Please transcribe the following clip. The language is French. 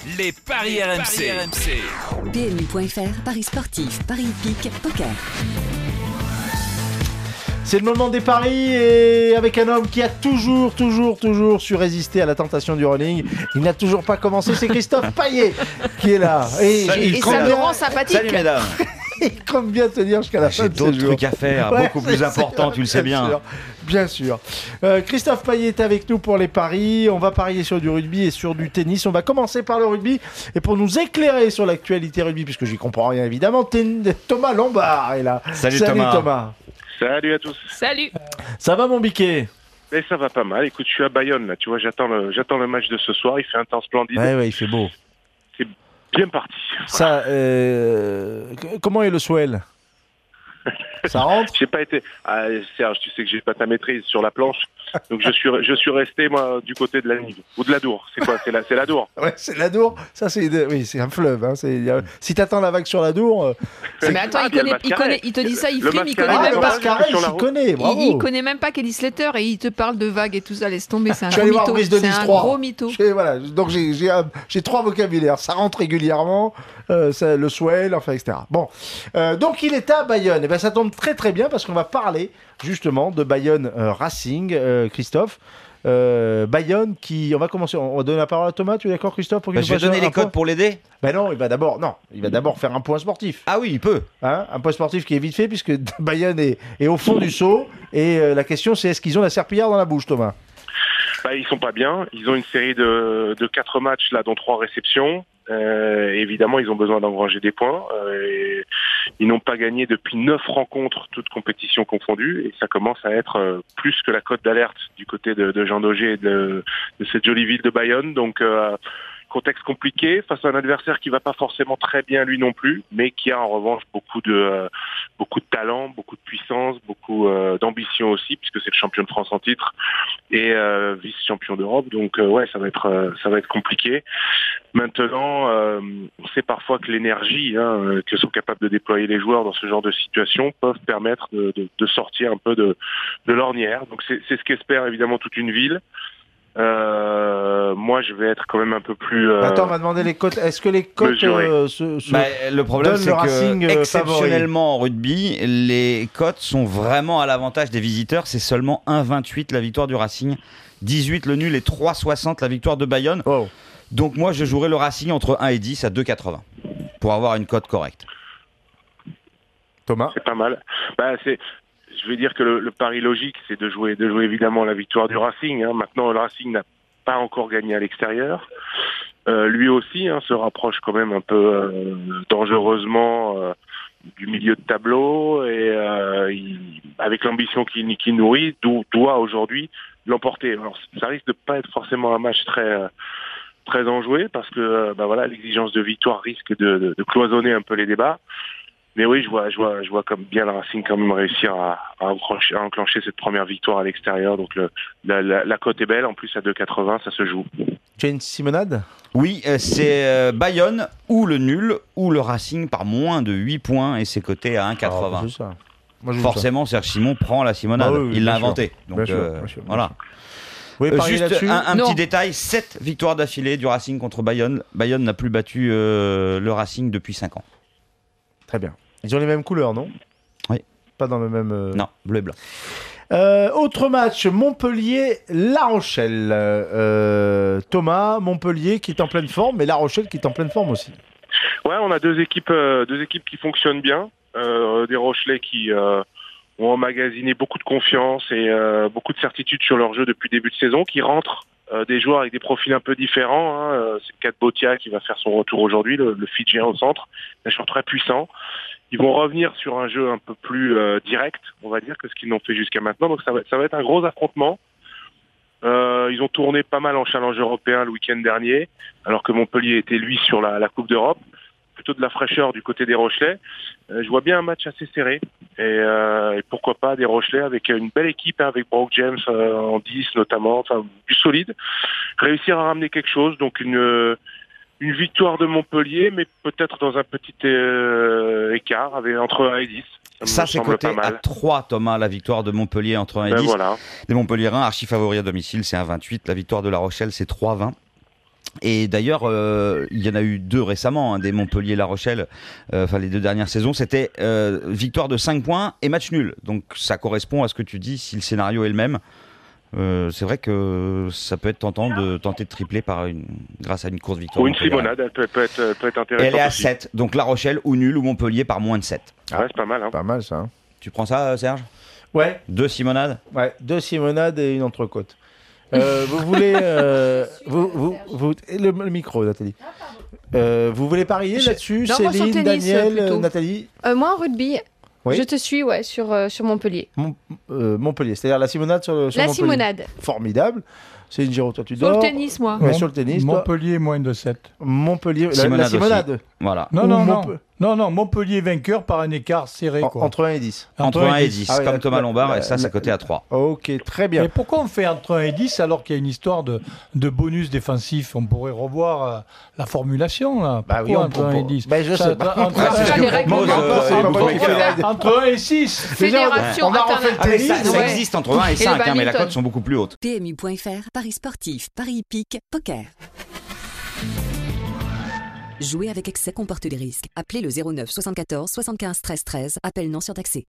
Les paris RMC. PMU.fr, paris sportifs, paris hippiques, poker. C'est le moment des paris et avec un homme qui a toujours su résister à la tentation du running. Il n'a toujours pas commencé, c'est Christophe Payet qui est là. Et ça me rend sympathique. Salut mesdames. Il compte bien tenir jusqu'à la fin J'ai de ce d'autres jour. trucs à faire, beaucoup plus importants, tu le sais bien. Bien sûr. Christophe Payet est avec nous pour les paris. On va parier sur du rugby et sur du tennis. On va commencer par le rugby. Et pour nous éclairer sur l'actualité rugby, puisque j'y comprends rien évidemment, Thomas Lombard est là. Salut Thomas. Salut à tous. Salut. Ça va mon biquet? Mais ça va pas mal. Écoute, je suis à Bayonne là. Tu vois, j'attends le match de ce soir. Il fait un temps splendide. Ouais, il fait beau. C'est bien parti. Ça, comment est le swell? Ça rentre? J'ai pas été. Serge, tu sais que j'ai pas ta maîtrise sur la planche. Donc je suis resté moi du côté de la Nive ou de la Dour. C'est quoi? C'est la Dour. Ouais, c'est la Dour. Ça c'est un fleuve. Hein. Si t'attends la vague sur la Dour. Mais attends, il te dit ça, il frime, il connaît même pas. Il connaît. Bravo. Il connaît même pas Kelly Slater et il te parle de vagues et tout ça. Laisse tomber, c'est un Je suis allé gros voir mytho. Brice de C'est un 3. gros mytho. Voilà. Donc j'ai trois vocabulaires. Ça rentre régulièrement. Le swell, enfin etc. Bon. Donc il est à Bayonne. Et ben ça tombe très bien parce qu'on va parler justement de Bayonne Racing, Christophe. Bayonne qui... On va commencer, on va donner la parole à Thomas, tu es d'accord Christophe pour Je vais donner les codes pour l'aider. Ben non, il va d'abord faire un point sportif. Ah oui, il peut. Hein, un point sportif qui est vite fait puisque Bayonne est au fond du seau et la question c'est est-ce qu'ils ont la serpillière dans la bouche, Thomas? Ils sont pas bien. Ils ont une série de 4 matchs là, dont 3 réceptions. Évidemment, ils ont besoin d'engranger des points. Et ils n'ont pas gagné depuis 9 rencontres, toutes compétitions confondues, et ça commence à être plus que la cote d'alerte du côté de Jean Daugé et de cette jolie ville de Bayonne. Donc, contexte compliqué face à un adversaire qui va pas forcément très bien lui non plus, mais qui a en revanche beaucoup de talent, beaucoup de puissance, beaucoup d'ambition aussi, puisque c'est le champion de France en titre et vice-champion d'Europe. Donc ça va être compliqué. Maintenant, on sait parfois que l'énergie que sont capables de déployer les joueurs dans ce genre de situation peuvent permettre de sortir un peu de l'ornière. Donc c'est ce qu'espère évidemment toute une ville. Moi, je vais être quand même un peu plus. Attends, on va demander les cotes. Est-ce que les cotes le problème, c'est que exceptionnellement en rugby, les cotes sont vraiment à l'avantage des visiteurs. C'est seulement 1,28 la victoire du Racing, 18 le nul et 3,60 la victoire de Bayonne. Oh. Donc moi, je jouerai le Racing entre 1 et 10 à 2,80 pour avoir une cote correcte. Thomas, c'est pas mal. Je vais dire que le pari logique, c'est de jouer évidemment la victoire du Racing. Maintenant, le Racing n'a pas encore gagné à l'extérieur. Lui aussi se rapproche quand même un peu dangereusement du milieu de tableau et avec l'ambition qu'il nourrit, doit aujourd'hui l'emporter. Alors, ça risque de pas être forcément un match très enjoué parce que l'exigence de victoire risque de cloisonner un peu les débats. Mais oui, je vois comme bien le Racing quand même réussir à enclencher cette première victoire à l'extérieur. Donc la cote est belle, en plus à 2,80, ça se joue. tu as une simonade? Oui, c'est Bayonne ou le nul ou le Racing par moins de 8 points et c'est coté à 1,80. C'est ça. Moi, forcément, Serge Simon prend la simonade. Il l'a inventé. Donc bien sûr. voilà. Oui, juste un petit détail, 7 victoires d'affilée du Racing contre Bayonne. Bayonne n'a plus battu le Racing depuis 5 ans. Très bien. Ils ont les mêmes couleurs, non? Oui. Pas dans le même... Non, bleu et blanc. Autre match, Montpellier-La Rochelle. Thomas, Montpellier qui est en pleine forme, mais La Rochelle qui est en pleine forme aussi. Ouais, on a deux équipes qui fonctionnent bien. Des Rochelais qui ont emmagasiné beaucoup de confiance et beaucoup de certitude sur leur jeu depuis le début de saison, qui rentrent des joueurs avec des profils un peu différents. C'est le cas de Botia qui va faire son retour aujourd'hui, le Fidjien au centre, un joueur très puissant. Ils vont revenir sur un jeu un peu plus direct, on va dire, que ce qu'ils n'ont fait jusqu'à maintenant. Donc ça va être un gros affrontement. Ils ont tourné pas mal en challenge européen le week-end dernier, alors que Montpellier était lui sur la Coupe d'Europe. Plutôt de la fraîcheur du côté des Rochelais. Je vois bien un match assez serré et pourquoi pas des Rochelais avec une belle équipe, avec Brock James en 10 notamment, enfin du solide, réussir à ramener quelque chose. Donc une victoire de Montpellier, mais peut-être dans un petit écart entre 1 et 10. Ça c'est coté à 3, Thomas, la victoire de Montpellier entre 1 et 10. Voilà. Les Montpelliérains, archi favoris à domicile, c'est 1,28. La victoire de La Rochelle, c'est 3,20. Et d'ailleurs, il y en a eu 2 récemment, des Montpellier-La Rochelle, les 2 dernières saisons, c'était victoire de 5 points et match nul. Donc ça correspond à ce que tu dis, si le scénario est le même. C'est vrai que ça peut être tentant de tenter de tripler grâce à une courte victoire. Ou une Simonade, elle peut être intéressante. Elle est à aussi. 7, donc La Rochelle ou nul ou Montpellier par moins de 7. Ouais, c'est pas mal. Hein. Pas mal ça. Hein. Tu prends ça, Serge ? Ouais. 2 Simonades ? Ouais, 2 Simonades et une entrecôte. Vous voulez le micro, Nathalie. Vous voulez parier là-dessus, Céline, tennis, Daniel, Nathalie? Moi en rugby. Oui. Je te suis, sur Montpellier. Montpellier, c'est-à-dire la Simonade sur Montpellier. La Simonade. Formidable. Céline Giraud, toi tu dors. Sur le tennis, moi. Ouais, sur le tennis. Montpellier, moins de 7. Montpellier, la Simonade. Voilà. Non, Montpellier vainqueur par un écart serré. Entre 1 et 10. Entre 1 et 10, comme Thomas Lombard, et ça, c'est coté à 3. Ok, très bien. Et pourquoi on fait entre 1 et 10 alors qu'il y a une histoire de bonus défensif? On pourrait revoir la formulation, là. Bah oui, entre 1 et 10 je sais pas. Entre 1 et 6. Fédération internationale. Ça existe entre 1 et 5, mais la cote sont beaucoup plus hautes. PMU.fr, Paris sportif, Paris hippique, poker. Jouer avec excès comporte des risques. Appelez le 09 74 75 13 13. Appel non surtaxé.